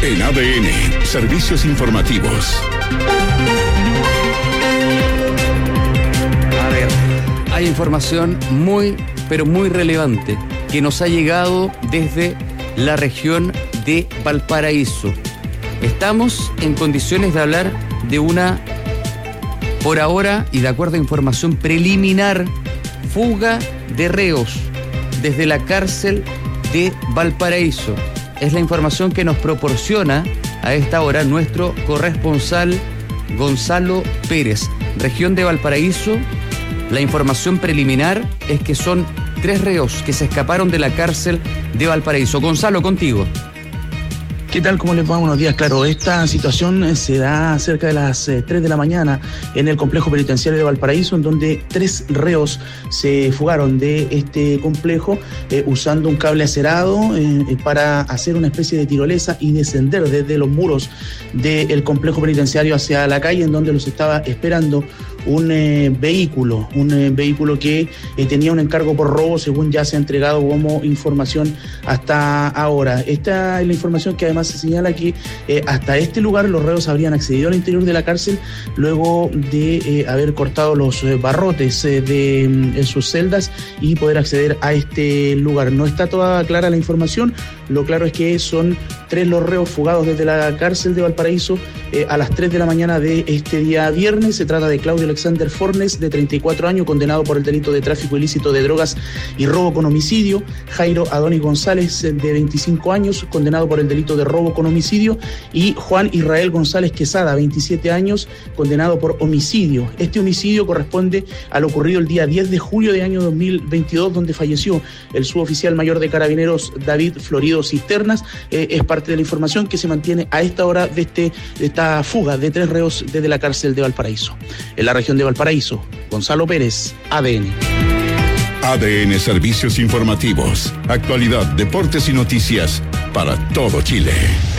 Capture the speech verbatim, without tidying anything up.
En A D N, Servicios Informativos. A ver, hay información muy, pero muy relevante que nos ha llegado desde la región de Valparaíso. Estamos en condiciones de hablar de una, por ahora y de acuerdo a información preliminar, fuga de reos desde la cárcel de Valparaíso. Es la información que nos proporciona a esta hora nuestro corresponsal Gonzalo Pérez. Región de Valparaíso, la información preliminar es que son tres reos que se escaparon de la cárcel de Valparaíso. Gonzalo, contigo. ¿Qué tal? ¿Cómo les va? Buenos días. Claro, esta situación se da cerca de las eh, tres de la mañana en el complejo penitenciario de Valparaíso, en donde tres reos se fugaron de este complejo eh, usando un cable acerado eh, para hacer una especie de tirolesa y descender desde los muros del complejo penitenciario hacia la calle, en donde los estaba esperando un eh, vehículo, un eh, vehículo que eh, tenía un encargo por robo, según ya se ha entregado como información hasta ahora. Esta es la información que además se señala que eh, hasta este lugar los reos habrían accedido al interior de la cárcel luego de eh, haber cortado los eh, barrotes eh, de en sus celdas y poder acceder a este lugar. No está toda clara la información, lo claro es que son tres los reos fugados desde la cárcel de Valparaíso eh, a las tres de la mañana de este día viernes. Se trata de Claudio Alexander Fornes, de treinta y cuatro años, condenado por el delito de tráfico ilícito de drogas y robo con homicidio. Jairo Adonis González, de veinticinco años, condenado por el delito de robo con homicidio. Y Juan Israel González Quesada, veintisiete años, condenado por homicidio. Este homicidio corresponde a lo ocurrido el día diez de julio de año dos mil veintidós, donde falleció el suboficial mayor de Carabineros David Florido Cisternas. Eh, es parte de la información que se mantiene a esta hora de, este, de esta fuga de tres reos desde la cárcel de Valparaíso. En la región de Valparaíso, Gonzalo Pérez, A D N. A D N Servicios Informativos. Actualidad, deportes y noticias para todo Chile.